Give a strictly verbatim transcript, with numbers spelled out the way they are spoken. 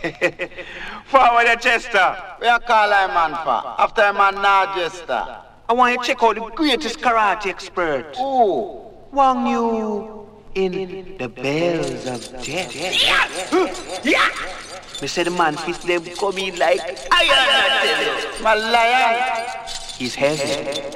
Forward the Chester. We are call a man for. After a man now Chester. I want you to check out the greatest karate expert. Ooh. Wang Yu in the Bells of Death. Yeah. Yeah. Me say the man fist them come in like iron. My lion. He's heavy.